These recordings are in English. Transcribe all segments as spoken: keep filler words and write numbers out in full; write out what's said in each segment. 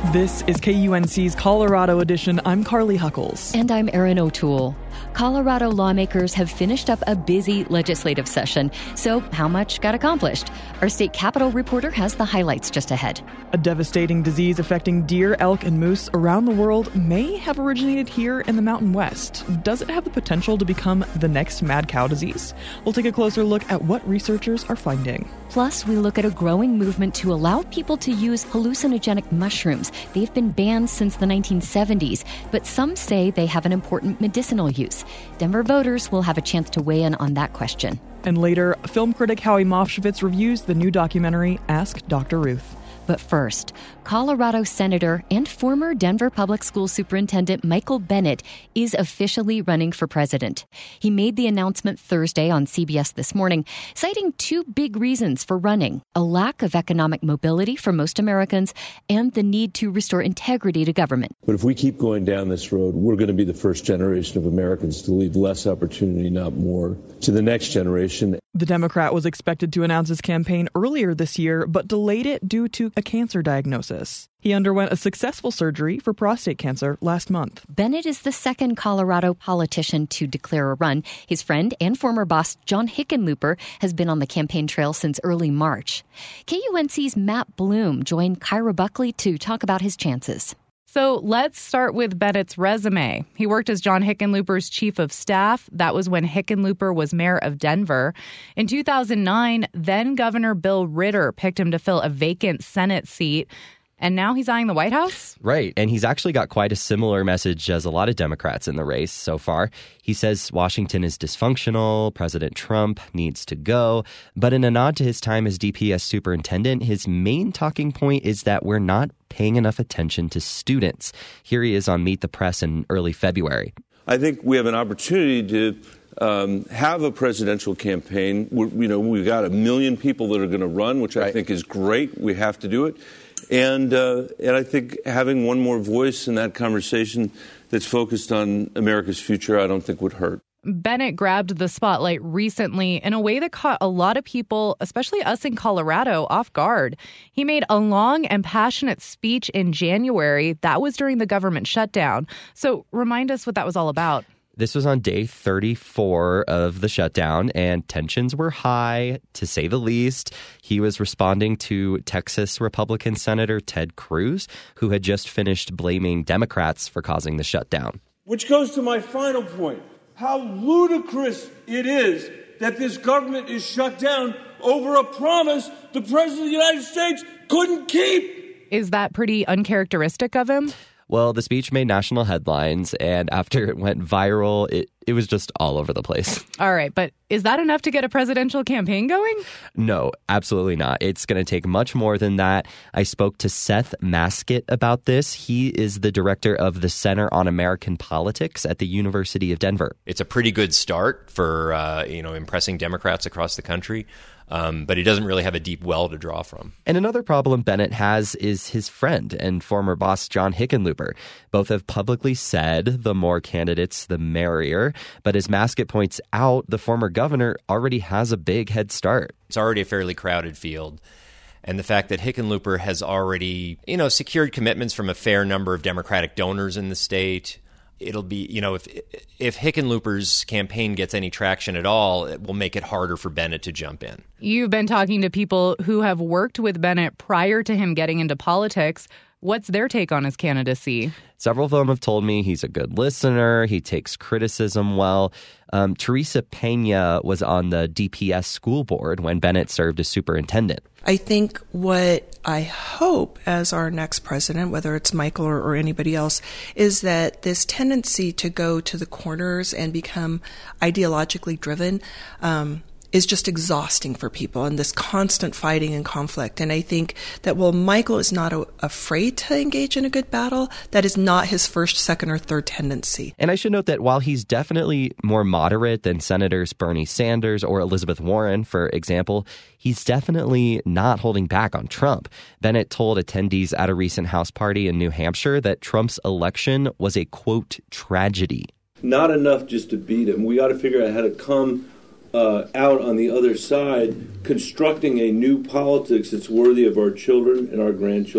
This is K U N C's Colorado Edition. I'm Carly Huckles. And I'm Erin O'Toole. Colorado lawmakers have finished up a busy legislative session. So how much got accomplished? Our state capitol reporter has the highlights just ahead. A devastating disease affecting deer, elk, and moose around the world may have originated here in the Mountain West. Does it have the potential to become the next mad cow disease? We'll take a closer look at what researchers are finding. Plus, we look at a growing movement to allow people to use hallucinogenic mushrooms. They've been banned since the nineteen seventies, but some say they have an important medicinal use. Denver voters will have a chance to weigh in on that question. And later, film critic Howie Mofshevitz reviews the new documentary, Ask Doctor Ruth. But first, Colorado Senator and former Denver Public School Superintendent Michael Bennet is officially running for president. He made the announcement Thursday on C B S This Morning, citing two big reasons for running: a lack of economic mobility for most Americans and the need to restore integrity to government. But if we keep going down this road, we're going to be the first generation of Americans to leave less opportunity, not more, to the next generation. The Democrat was expected to announce his campaign earlier this year, but delayed it due to a cancer diagnosis. He underwent a successful surgery for prostate cancer last month. Bennet is the second Colorado politician to declare a run. His friend and former boss, John Hickenlooper, has been on the campaign trail since early March. K U N C's Matt Bloom joined Kyra Buckley to talk about his chances. So let's start with Bennet's resume. He worked as John Hickenlooper's chief of staff. That was when Hickenlooper was mayor of Denver. In two thousand nine, then Governor Bill Ritter picked him to fill a vacant Senate seat. And now he's eyeing the White House? Right. And he's actually got quite a similar message as a lot of Democrats in the race so far. He says Washington is dysfunctional, President Trump needs to go. But in a nod to his time as D P S superintendent, his main talking point is that we're not paying enough attention to students. Here he is on Meet the Press in early February. I think we have an opportunity to um, have a presidential campaign. We're, you know, we've got a million people that are going to run, which I right. think is great. We have to do it. And uh, and I think having one more voice in that conversation that's focused on America's future, I don't think would hurt. Bennet grabbed the spotlight recently in a way that caught a lot of people, especially us in Colorado, off guard. He made a long and passionate speech in January. That was during the government shutdown. So remind us what that was all about. This was on day thirty-four of the shutdown, and tensions were high, to say the least. He was responding to Texas Republican Senator Ted Cruz, who had just finished blaming Democrats for causing the shutdown. Which goes to my final point. How ludicrous it is that this government is shut down over a promise the President of the United States couldn't keep. Is that pretty uncharacteristic of him? Well, the speech made national headlines, and after it went viral, it, it was just all over the place. All right, but is that enough to get a presidential campaign going? No, absolutely not. It's going to take much more than that. I spoke to Seth Maskett about this. He is the director of the Center on American Politics at the University of Denver. It's a pretty good start for, uh, you know, impressing Democrats across the country. Um, but he doesn't really have a deep well to draw from. And another problem Bennet has is his friend and former boss, John Hickenlooper. Both have publicly said the more candidates, the merrier. But as Maskett points out, the former governor already has a big head start. It's already a fairly crowded field. And the fact that Hickenlooper has already, you know, secured commitments from a fair number of Democratic donors in the state. It'll be, you know, if if Hickenlooper's campaign gets any traction at all, it will make it harder for Bennet to jump in. You've been talking to people who have worked with Bennet prior to him getting into politics. What's their take on his candidacy? Several of them have told me he's a good listener. He takes criticism well. Um, Teresa Pena was on the D P S school board when Bennet served as superintendent. I think what I hope as our next president, whether it's Michael or, or anybody else, is that this tendency to go to the corners and become ideologically driven um, is just exhausting for people, and this constant fighting and conflict. And I think that while Michael is not a, afraid to engage in a good battle, that is not his first, second, or third tendency. And I should note that while he's definitely more moderate than Senators Bernie Sanders or Elizabeth Warren, for example, he's definitely not holding back on Trump. Bennet told attendees at a recent House party in New Hampshire that Trump's election was a, quote, tragedy. Not enough just to beat him. We got to figure out how to come Uh, out on the other side, constructing a new politics that's worthy of our children and our grandchildren.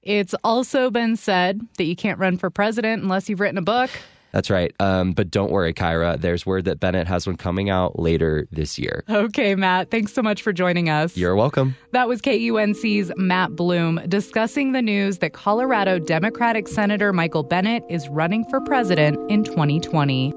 It's also been said that you can't run for president unless you've written a book. That's right. Um, but don't worry, Kyra. There's word that Bennett has one coming out later this year. Okay, Matt. Thanks so much for joining us. You're welcome. That was K U N C's Matt Bloom discussing the news that Colorado Democratic Senator Michael Bennet is running for president in twenty twenty.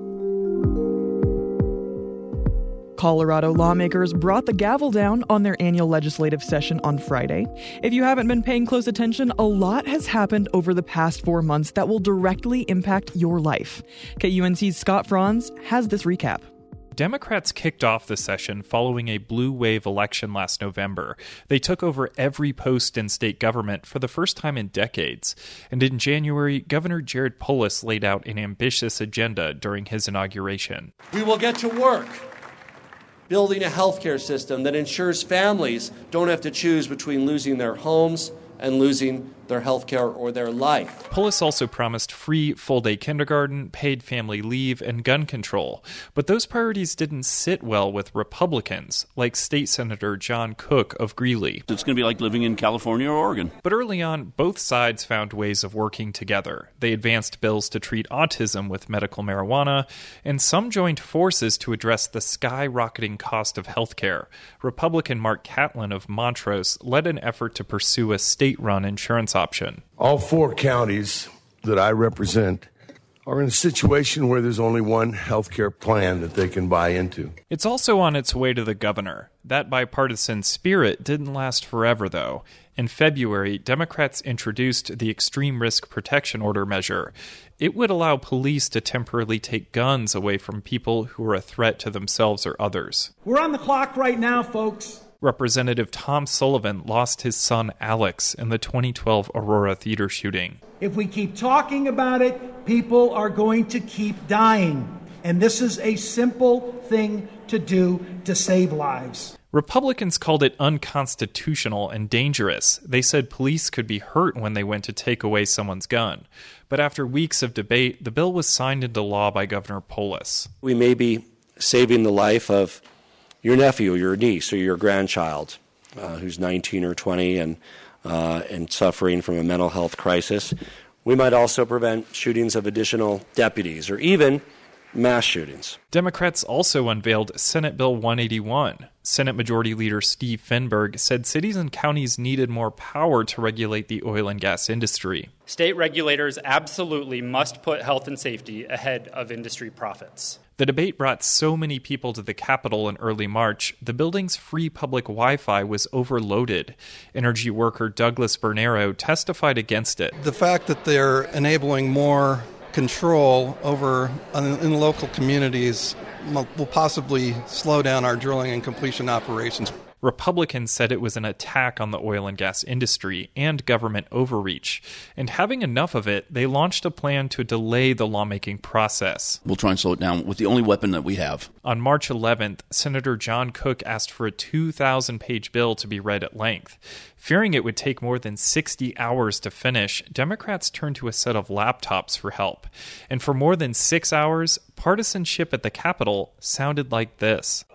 Colorado lawmakers brought the gavel down on their annual legislative session on Friday. If you haven't been paying close attention, a lot has happened over the past four months that will directly impact your life. K U N C's Scott Franz has this recap. Democrats kicked off the session following a blue wave election last November. They took over every post in state government for the first time in decades. And in January, Governor Jared Polis laid out an ambitious agenda during his inauguration. We will get to work building a healthcare system that ensures families don't have to choose between losing their homes and losing their health care or their life. Polis also promised free full-day kindergarten, paid family leave, and gun control. But those priorities didn't sit well with Republicans, like State Senator John Cook of Greeley. It's going to be like living in California or Oregon. But early on, both sides found ways of working together. They advanced bills to treat autism with medical marijuana, and some joined forces to address the skyrocketing cost of health care. Republican Mark Catlin of Montrose led an effort to pursue a state-run insurance option. All four counties that I represent are in a situation where there's only one health care plan that they can buy into. It's also on its way to the governor. That bipartisan spirit didn't last forever, though. In February, Democrats introduced the Extreme Risk Protection Order measure. It would allow police to temporarily take guns away from people who are a threat to themselves or others. We're on the clock right now, folks. Representative Tom Sullivan lost his son Alex in the twenty twelve Aurora theater shooting. If we keep talking about it, people are going to keep dying. And this is a simple thing to do to save lives. Republicans called it unconstitutional and dangerous. They said police could be hurt when they went to take away someone's gun. But after weeks of debate, the bill was signed into law by Governor Polis. We may be saving the life of your nephew, your niece, or your grandchild uh, who's nineteen or twenty and uh, and suffering from a mental health crisis. We might also prevent shootings of additional deputies or even mass shootings. Democrats also unveiled Senate Bill one eighty-one. Senate Majority Leader Steve Fenberg said cities and counties needed more power to regulate the oil and gas industry. State regulators absolutely must put health and safety ahead of industry profits. The debate brought so many people to the Capitol in early March, the building's free public Wi-Fi was overloaded. Energy worker Douglas Bernero testified against it. The fact that they're enabling more control over in local communities will possibly slow down our drilling and completion operations. Republicans said it was an attack on the oil and gas industry and government overreach. And having enough of it, they launched a plan to delay the lawmaking process. We'll try and slow it down with the only weapon that we have. On March eleventh, Senator John Cook asked for a two thousand page bill to be read at length. Fearing it would take more than sixty hours to finish, Democrats turned to a set of laptops for help. And for more than six hours, partisanship at the Capitol sounded like this.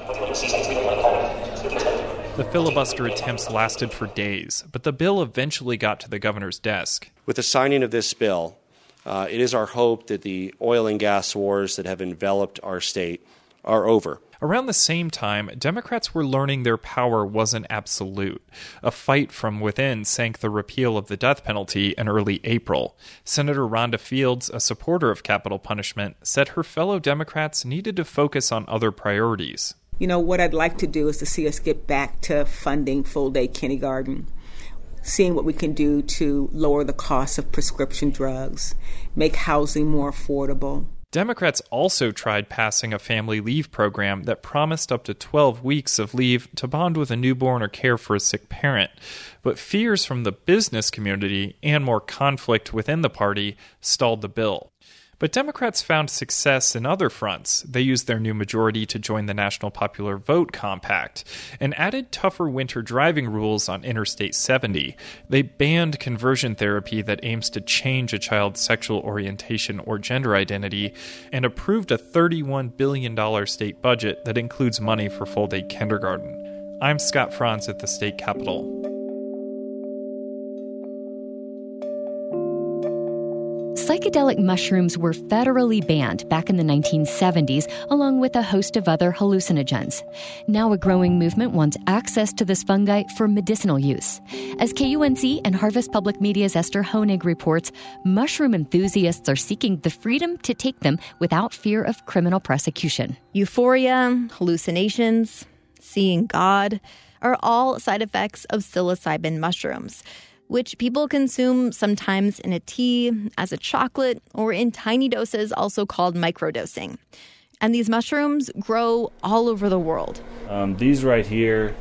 The filibuster attempts lasted for days, but the bill eventually got to the governor's desk. With the signing of this bill, uh, it is our hope that the oil and gas wars that have enveloped our state are over. Around the same time, Democrats were learning their power wasn't absolute. A fight from within sank the repeal of the death penalty in early April. Senator Rhonda Fields, a supporter of capital punishment, said her fellow Democrats needed to focus on other priorities. You know, what I'd like to do is to see us get back to funding full-day kindergarten, seeing what we can do to lower the cost of prescription drugs, make housing more affordable. Democrats also tried passing a family leave program that promised up to twelve weeks of leave to bond with a newborn or care for a sick parent. But fears from the business community and more conflict within the party stalled the bill. But Democrats found success in other fronts. They used their new majority to join the National Popular Vote Compact and added tougher winter driving rules on Interstate seventy. They banned conversion therapy that aims to change a child's sexual orientation or gender identity and approved a thirty-one billion dollars state budget that includes money for full-day kindergarten. I'm Scott Franz at the state capitol. Psychedelic mushrooms were federally banned back in the nineteen seventies, along with a host of other hallucinogens. Now a growing movement wants access to this fungi for medicinal use. As K U N C and Harvest Public Media's Esther Honig reports, mushroom enthusiasts are seeking the freedom to take them without fear of criminal prosecution. Euphoria, hallucinations, seeing God are all side effects of psilocybin mushrooms, which people consume sometimes in a tea, as a chocolate, or in tiny doses, also called microdosing. And these mushrooms grow all over the world. Um, these right here,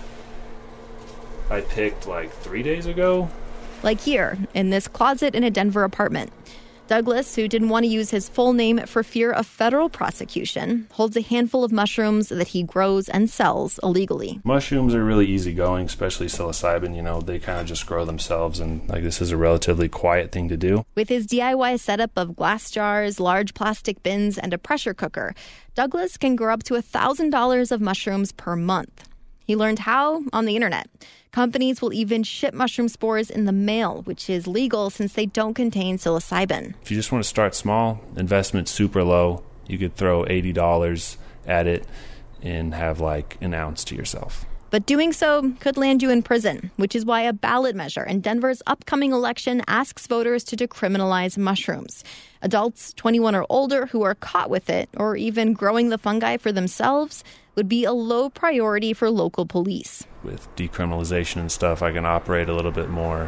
I picked like three days ago. Like here, in this closet in a Denver apartment. Douglas, who didn't want to use his full name for fear of federal prosecution, holds a handful of mushrooms that he grows and sells illegally. Mushrooms are really easygoing, especially psilocybin. You know, they kind of just grow themselves, and like this is a relatively quiet thing to do. With his D I Y setup of glass jars, large plastic bins, and a pressure cooker, Douglas can grow up to one thousand dollars of mushrooms per month. He learned how on the internet. Companies will even ship mushroom spores in the mail, which is legal since they don't contain psilocybin. If you just want to start small, investment super low, you could throw eighty dollars at it and have like an ounce to yourself. But doing so could land you in prison, which is why a ballot measure in Denver's upcoming election asks voters to decriminalize mushrooms. Adults twenty-one or older who are caught with it, or even growing the fungi for themselves, would be a low priority for local police. With decriminalization and stuff, I can operate a little bit more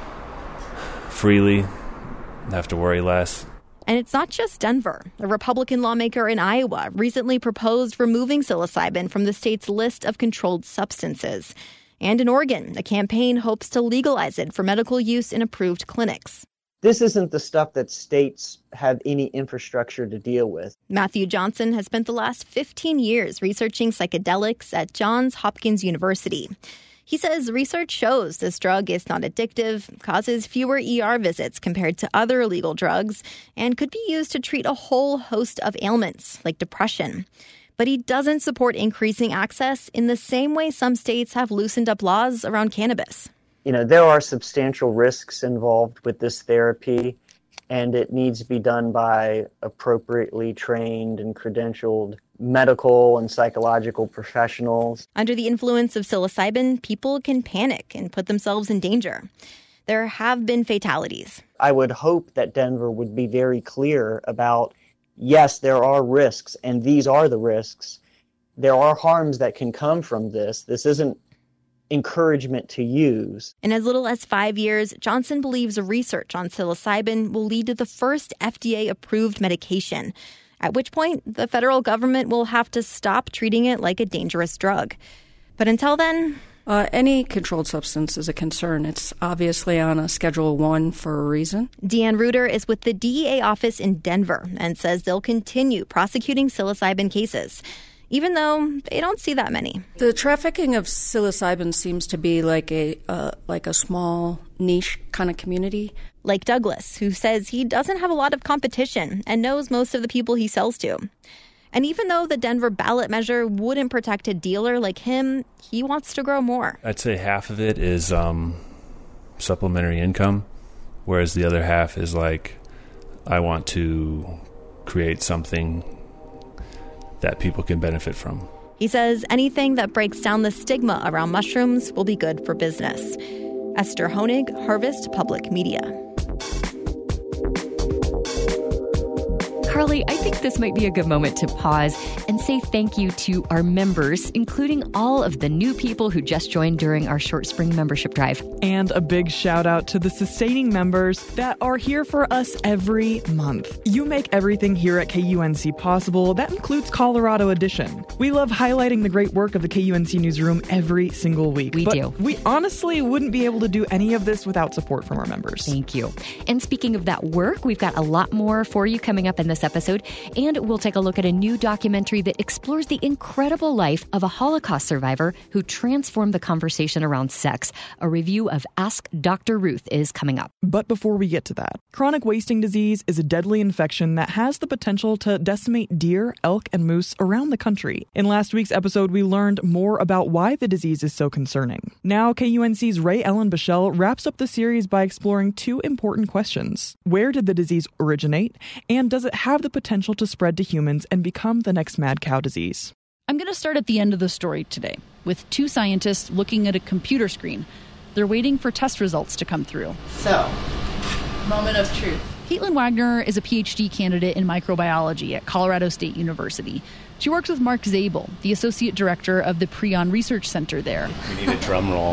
freely, have to worry less. And it's not just Denver. A Republican lawmaker in Iowa recently proposed removing psilocybin from the state's list of controlled substances. And in Oregon, a campaign hopes to legalize it for medical use in approved clinics. This isn't the stuff that states have any infrastructure to deal with. Matthew Johnson has spent the last fifteen years researching psychedelics at Johns Hopkins University. He says research shows this drug is not addictive, causes fewer E R visits compared to other illegal drugs, and could be used to treat a whole host of ailments, like depression. But he doesn't support increasing access in the same way some states have loosened up laws around cannabis. You know, there are substantial risks involved with this therapy, and it needs to be done by appropriately trained and credentialed medical and psychological professionals. Under the influence of psilocybin, people can panic and put themselves in danger. There have been fatalities. I would hope that Denver would be very clear about, yes, there are risks, and these are the risks. There are harms that can come from this. This isn't encouragement to use. In as little as five years, Johnson believes research on psilocybin will lead to the first F D A-approved medication, at which point the federal government will have to stop treating it like a dangerous drug. But until then... Uh, any controlled substance is a concern. It's obviously on a Schedule One for a reason. Deanne Reuter is with the D E A office in Denver and says they'll continue prosecuting psilocybin cases, even though they don't see that many. The trafficking of psilocybin seems to be like a uh, like a small niche kind of community. Like Douglas, who says he doesn't have a lot of competition and knows most of the people he sells to. And even though the Denver ballot measure wouldn't protect a dealer like him, he wants to grow more. I'd say half of it is um, supplementary income, whereas the other half is like, I want to create something that people can benefit from. He says anything that breaks down the stigma around mushrooms will be good for business. Esther Honig, Harvest Public Media. Carly, I think this might be a good moment to pause and say thank you to our members, including all of the new people who just joined during our short spring membership drive. And a big shout out to the sustaining members that are here for us every month. You make everything here at K U N C possible. That includes Colorado Edition. We love highlighting the great work of the K U N C newsroom every single week. We but do. We honestly wouldn't be able to do any of this without support from our members. Thank you. And speaking of that work, we've got a lot more for you coming up in this episode. episode. And we'll take a look at a new documentary that explores the incredible life of a Holocaust survivor who transformed the conversation around sex. A review of Ask Doctor Ruth is coming up. But before we get to that, chronic wasting disease is a deadly infection that has the potential to decimate deer, elk, and moose around the country. In last week's episode, we learned more about why the disease is so concerning. Now, K U N C's Ray Ellen Bichelle wraps up the series by exploring two important questions. Where did the disease originate? And does it have the potential to spread to humans and become the next mad cow disease? I'm going to start at the end of the story today with two scientists looking at a computer screen. They're waiting for test results to come through. So, moment of truth. Caitlin Wagner is a P H D candidate in microbiology at Colorado State University. She works with Mark Zabel, the associate director of the Prion Research Center there. We need a drum roll.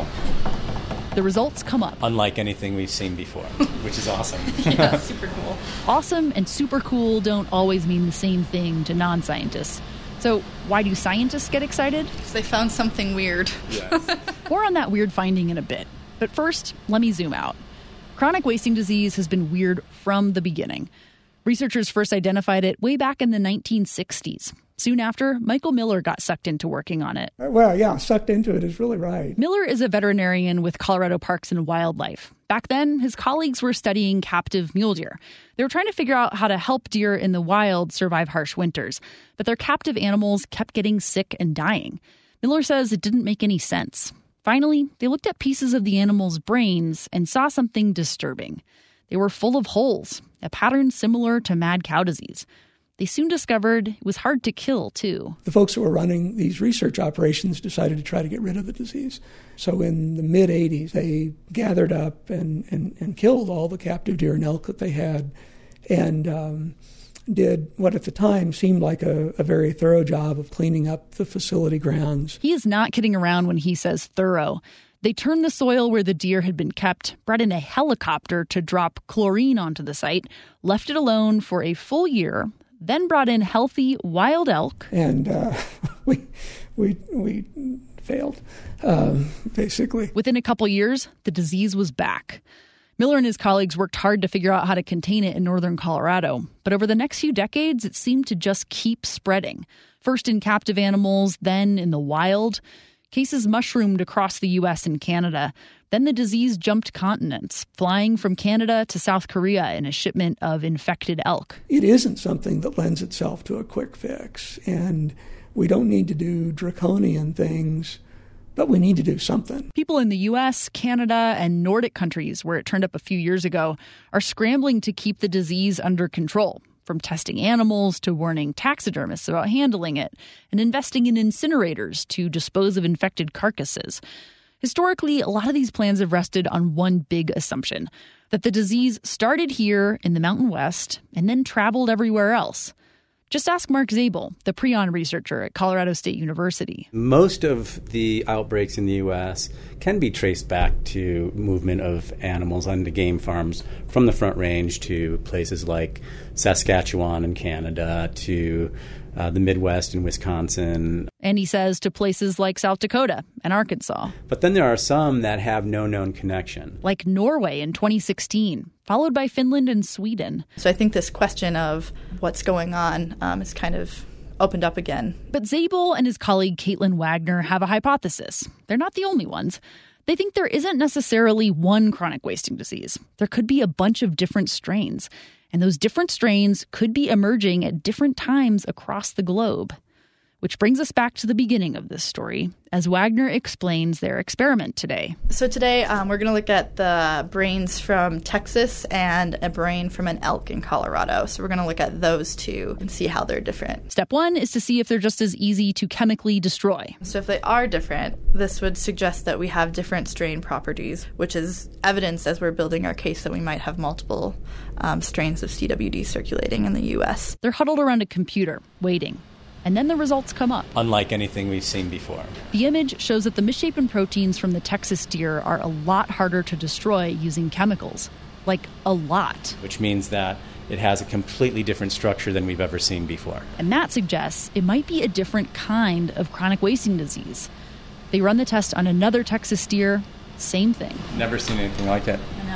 The results come up. Unlike anything we've seen before, which is awesome. Yeah, super cool. Awesome and super cool don't always mean the same thing to non-scientists. So why do scientists get excited? Because they found something weird. Yes. More on that weird finding in a bit. But first, let me zoom out. Chronic wasting disease has been weird from the beginning. Researchers first identified it way back in the nineteen sixties. Soon after, Michael Miller got sucked into working on it. Well, yeah, sucked into it is really right. Miller is a veterinarian with Colorado Parks and Wildlife. Back then, his colleagues were studying captive mule deer. They were trying to figure out how to help deer in the wild survive harsh winters, but their captive animals kept getting sick and dying. Miller says it didn't make any sense. Finally, they looked at pieces of the animals' brains and saw something disturbing. They were full of holes, a pattern similar to mad cow disease. They soon discovered it was hard to kill, too. The folks who were running these research operations decided to try to get rid of the disease. So in the mid-eighties, they gathered up and, and, and killed all the captive deer and elk that they had and um, did what at the time seemed like a, a very thorough job of cleaning up the facility grounds. He is not kidding around when he says thorough. They turned the soil where the deer had been kept, brought in a helicopter to drop chlorine onto the site, left it alone for a full year, then brought in healthy wild elk. And uh, we we we failed, um, basically. Within a couple years, the disease was back. Miller and his colleagues worked hard to figure out how to contain it in northern Colorado. But over the next few decades, it seemed to just keep spreading. First in captive animals, then in the wild. Cases mushroomed across the U S and Canada. Then the disease jumped continents, flying from Canada to South Korea in a shipment of infected elk. It isn't something that lends itself to a quick fix, and we don't need to do draconian things, but we need to do something. People in the U S, Canada, and Nordic countries, where it turned up a few years ago, are scrambling to keep the disease under control, from testing animals to warning taxidermists about handling it, and investing in incinerators to dispose of infected carcasses. Historically, a lot of these plans have rested on one big assumption, that the disease started here in the Mountain West and then traveled everywhere else. Just ask Mark Zabel, the Prion researcher at Colorado State University. Most of the outbreaks in the U S can be traced back to movement of animals onto game farms from the Front Range to places like Saskatchewan in Canada to uh, the Midwest in Wisconsin. And he says to places like South Dakota and Arkansas. But then there are some that have no known connection. Like Norway in twenty sixteen, followed by Finland and Sweden. So I think this question of what's going on um, is kind of opened up again. But Zabel and his colleague Caitlin Wagner have a hypothesis. They're not the only ones. They think there isn't necessarily one chronic wasting disease. There could be a bunch of different strains. And those different strains could be emerging at different times across the globe. Which brings us back to the beginning of this story, as Wagner explains their experiment today. So today um, we're going to look at the brains from Texas and a brain from an elk in Colorado. So we're going to look at those two and see how they're different. Step one is to see if they're just as easy to chemically destroy. So if they are different, this would suggest that we have different strain properties, which is evidence as we're building our case that we might have multiple um, strains of C W D circulating in the U S. They're huddled around a computer, waiting. And then the results come up. Unlike anything we've seen before. The image shows that the misshapen proteins from the Texas deer are a lot harder to destroy using chemicals. Like, a lot. Which means that it has a completely different structure than we've ever seen before. And that suggests it might be a different kind of chronic wasting disease. They run the test on another Texas deer. Same thing. Never seen anything like that. I know.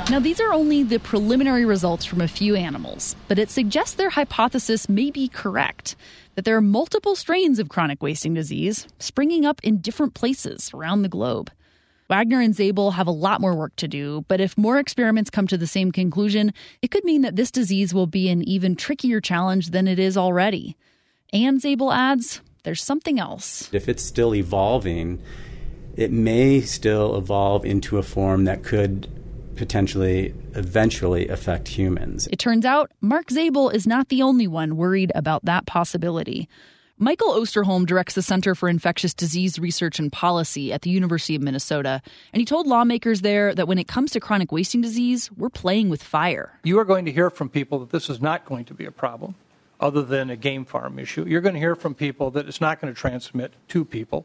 Now, these are only the preliminary results from a few animals, but it suggests their hypothesis may be correct, that there are multiple strains of chronic wasting disease springing up in different places around the globe. Wagner and Zabel have a lot more work to do, but if more experiments come to the same conclusion, it could mean that this disease will be an even trickier challenge than it is already. And Zabel adds, there's something else. If it's still evolving, it may still evolve into a form that could potentially eventually affect humans. It turns out Mark Zabel is not the only one worried about that possibility. Michael Osterholm directs the Center for Infectious Disease Research and Policy at the University of Minnesota, and he told lawmakers there that when it comes to chronic wasting disease, we're playing with fire. You are going to hear from people that this is not going to be a problem other than a game farm issue. You're going to hear from people that it's not going to transmit to people,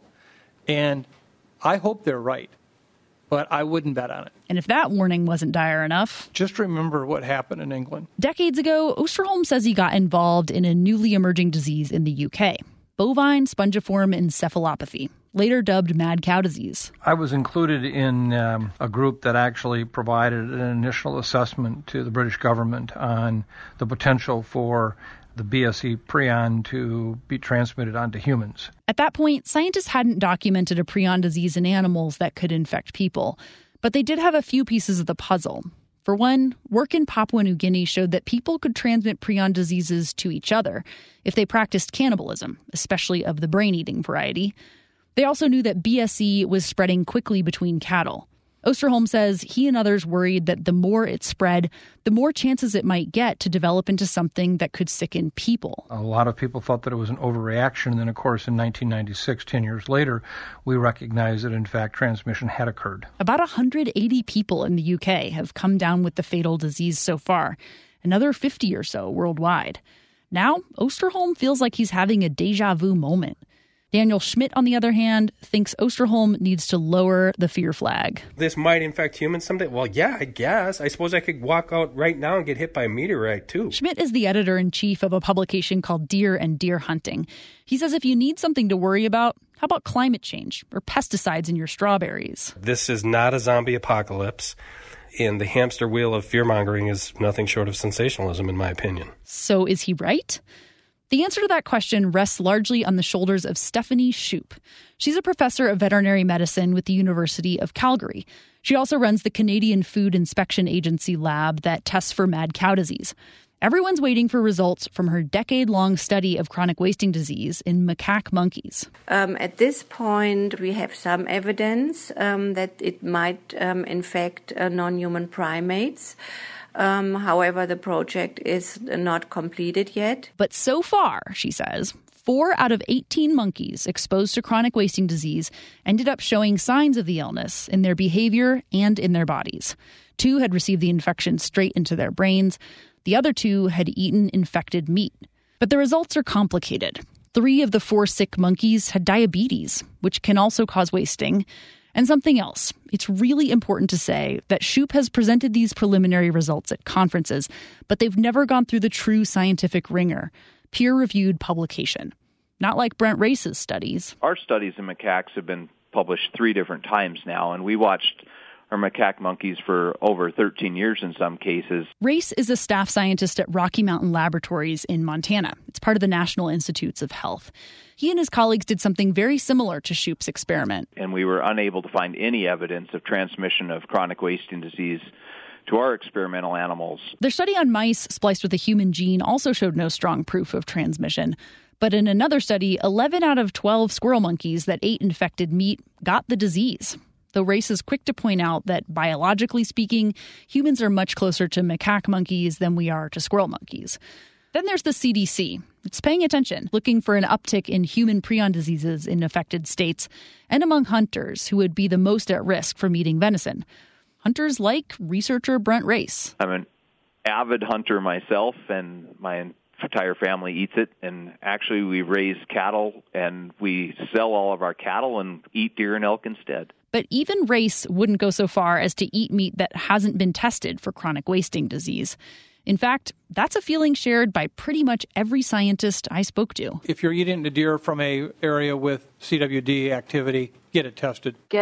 and I hope they're right, but I wouldn't bet on it. And if that warning wasn't dire enough, just remember what happened in England. Decades ago, Osterholm says he got involved in a newly emerging disease in the U K, bovine spongiform encephalopathy, later dubbed mad cow disease. I was included in um, a group that actually provided an initial assessment to the British government on the potential for the B S E prion to be transmitted onto humans. At that point, scientists hadn't documented a prion disease in animals that could infect people, but they did have a few pieces of the puzzle. For one, work in Papua New Guinea showed that people could transmit prion diseases to each other if they practiced cannibalism, especially of the brain-eating variety. They also knew that B S E was spreading quickly between cattle. Osterholm says he and others worried that the more it spread, the more chances it might get to develop into something that could sicken people. A lot of people thought that it was an overreaction. And then, of course, in nineteen ninety-six, ten years later, we recognized that, in fact, transmission had occurred. About one hundred eighty people in the U K have come down with the fatal disease so far, another fifty or so worldwide. Now, Osterholm feels like he's having a deja vu moment. Daniel Schmidt, on the other hand, thinks Osterholm needs to lower the fear flag. This might infect humans someday? Well, yeah, I guess. I suppose I could walk out right now and get hit by a meteorite, too. Schmidt is the editor-in-chief of a publication called Deer and Deer Hunting. He says if you need something to worry about, how about climate change or pesticides in your strawberries? This is not a zombie apocalypse, and the hamster wheel of fear-mongering is nothing short of sensationalism, in my opinion. So is he right? The answer to that question rests largely on the shoulders of Stephanie Shoup. She's a professor of veterinary medicine with the University of Calgary. She also runs the Canadian Food Inspection Agency lab that tests for mad cow disease. Everyone's waiting for results from her decade-long study of chronic wasting disease in macaque monkeys. Um, at this point, we have some evidence um, that it might um, infect uh, non-human primates. Um, however, the project is not completed yet. But so far, she says, four out of eighteen monkeys exposed to chronic wasting disease ended up showing signs of the illness in their behavior and in their bodies. Two had received the infection straight into their brains. The other two had eaten infected meat. But the results are complicated. Three of the four sick monkeys had diabetes, which can also cause wasting. And something else. It's really important to say that Shoup has presented these preliminary results at conferences, but they've never gone through the true scientific ringer, peer-reviewed publication. Not like Brent Race's studies. Our studies in macaques have been published three different times now, and we watched our macaque monkeys for over thirteen years in some cases. Race is a staff scientist at Rocky Mountain Laboratories in Montana. It's part of the National Institutes of Health. He and his colleagues did something very similar to Shoup's experiment. And we were unable to find any evidence of transmission of chronic wasting disease to our experimental animals. Their study on mice spliced with a human gene also showed no strong proof of transmission. But in another study, eleven out of twelve squirrel monkeys that ate infected meat got the disease. Though Race is quick to point out that, biologically speaking, humans are much closer to macaque monkeys than we are to squirrel monkeys. Then there's the C D C. It's paying attention, looking for an uptick in human prion diseases in affected states and among hunters who would be the most at risk from eating venison. Hunters like researcher Brent Race. I'm an avid hunter myself, and my entire family eats it. And actually, we raise cattle, and we sell all of our cattle and eat deer and elk instead. But even Race wouldn't go so far as to eat meat that hasn't been tested for chronic wasting disease. In fact, that's a feeling shared by pretty much every scientist I spoke to. If you're eating a deer from an area with C W D activity, get it tested. Get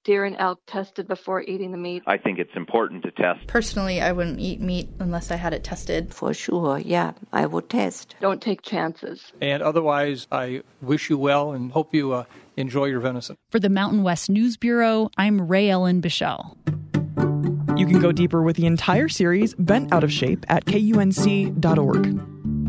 deer and elk tested before eating the meat? I think it's important to test. Personally, I wouldn't eat meat unless I had it tested. For sure, yeah, I would test. Don't take chances. And otherwise, I wish you well and hope you uh, enjoy your venison. For the Mountain West News Bureau, I'm Ray Ellen Bichelle. You can go deeper with the entire series, Bent Out of Shape, at K U N C dot org.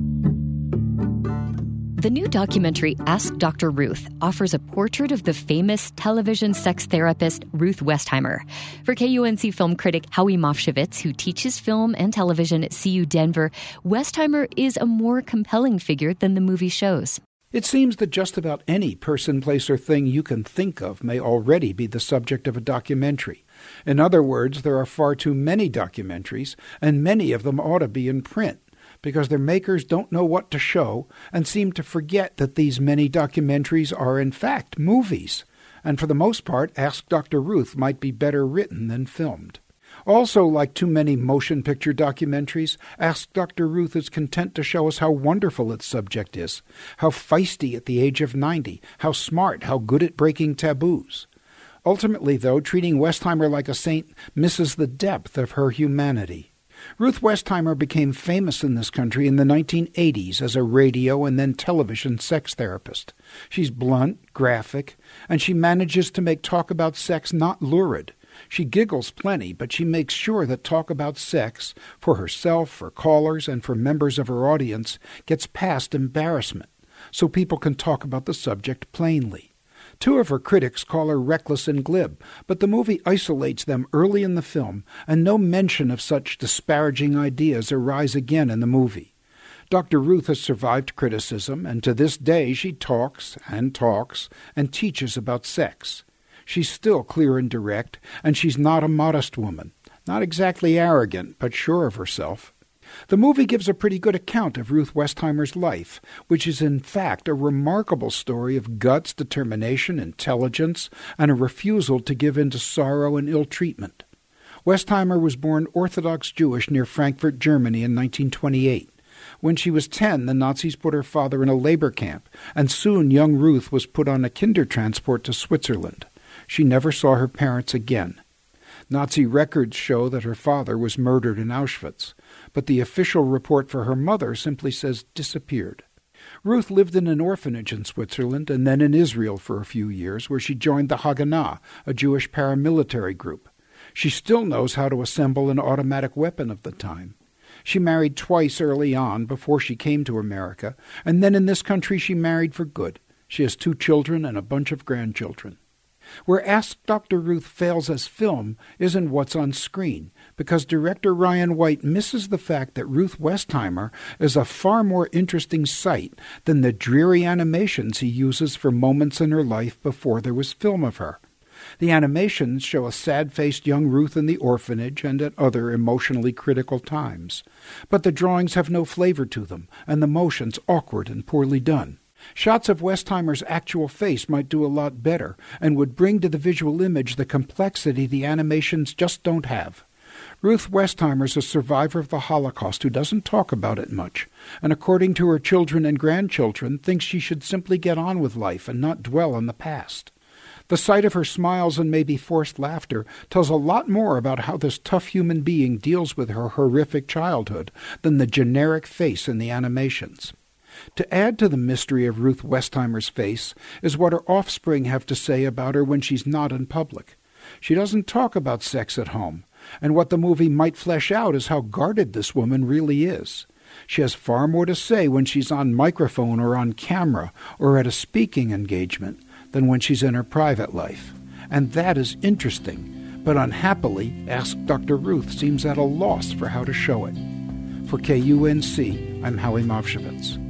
The new documentary, Ask Doctor Ruth, offers a portrait of the famous television sex therapist Ruth Westheimer. For K U N C film critic Howie Mofshevitz, who teaches film and television at C U Denver, Westheimer is a more compelling figure than the movie shows. It seems that just about any person, place, or thing you can think of may already be the subject of a documentary. In other words, there are far too many documentaries, and many of them ought to be in print, because their makers don't know what to show and seem to forget that these many documentaries are in fact movies. And for the most part, Ask Doctor Ruth might be better written than filmed. Also, like too many motion picture documentaries, Ask Doctor Ruth is content to show us how wonderful its subject is, how feisty at the age of ninety, how smart, how good at breaking taboos. Ultimately, though, treating Westheimer like a saint misses the depth of her humanity. Ruth Westheimer became famous in this country in the nineteen eighties as a radio and then television sex therapist. She's blunt, graphic, and she manages to make talk about sex not lurid. She giggles plenty, but she makes sure that talk about sex, for herself, for callers, and for members of her audience, gets past embarrassment, so people can talk about the subject plainly. Two of her critics call her reckless and glib, but the movie isolates them early in the film, and no mention of such disparaging ideas arise again in the movie. Doctor Ruth has survived criticism, and to this day she talks and talks and teaches about sex. She's still clear and direct, and she's not a modest woman. Not exactly arrogant, but sure of herself. The movie gives a pretty good account of Ruth Westheimer's life, which is in fact a remarkable story of guts, determination, intelligence, and a refusal to give in to sorrow and ill treatment. Westheimer was born Orthodox Jewish near Frankfurt, Germany in nineteen twenty-eight. When she was ten, the Nazis put her father in a labor camp, and soon young Ruth was put on a Kindertransport to Switzerland. She never saw her parents again. Nazi records show that her father was murdered in Auschwitz, but the official report for her mother simply says disappeared. Ruth lived in an orphanage in Switzerland and then in Israel for a few years, where she joined the Haganah, a Jewish paramilitary group. She still knows how to assemble an automatic weapon of the time. She married twice early on before she came to America, and then in this country she married for good. She has two children and a bunch of grandchildren. Where Ask Doctor Ruth fails as film is in what's on screen, because director Ryan White misses the fact that Ruth Westheimer is a far more interesting sight than the dreary animations he uses for moments in her life before there was film of her. The animations show a sad-faced young Ruth in the orphanage and at other emotionally critical times. But the drawings have no flavor to them, and the motions awkward and poorly done. Shots of Westheimer's actual face might do a lot better and would bring to the visual image the complexity the animations just don't have. Ruth Westheimer's a survivor of the Holocaust who doesn't talk about it much, and according to her children and grandchildren, thinks she should simply get on with life and not dwell on the past. The sight of her smiles and maybe forced laughter tells a lot more about how this tough human being deals with her horrific childhood than the generic face in the animations. To add to the mystery of Ruth Westheimer's face is what her offspring have to say about her when she's not in public. She doesn't talk about sex at home, and what the movie might flesh out is how guarded this woman really is. She has far more to say when she's on microphone or on camera or at a speaking engagement than when she's in her private life. And that is interesting, but unhappily, Ask Doctor Ruth seems at a loss for how to show it. For K U N C, I'm Howie Mofshevitz.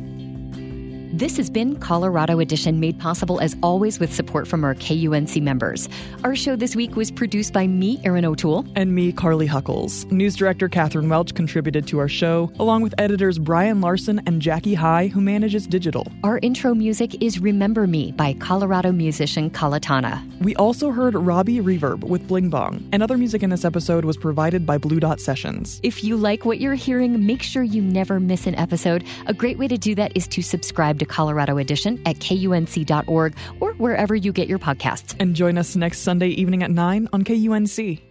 This has been Colorado Edition, made possible as always with support from our K U N C members. Our show this week was produced by me, Erin O'Toole. And me, Carly Huckles. News director Catherine Welch contributed to our show, along with editors Brian Larson and Jackie High, who manages digital. Our intro music is Remember Me by Colorado musician Kalatana. We also heard Robbie Reverb with Bling Bong, and other music in this episode was provided by Blue Dot Sessions. If you like what you're hearing, make sure you never miss an episode. A great way to do that is to subscribe to Colorado edition at K U N C dot org or wherever you get your podcasts. And join us next Sunday evening at nine on K U N C.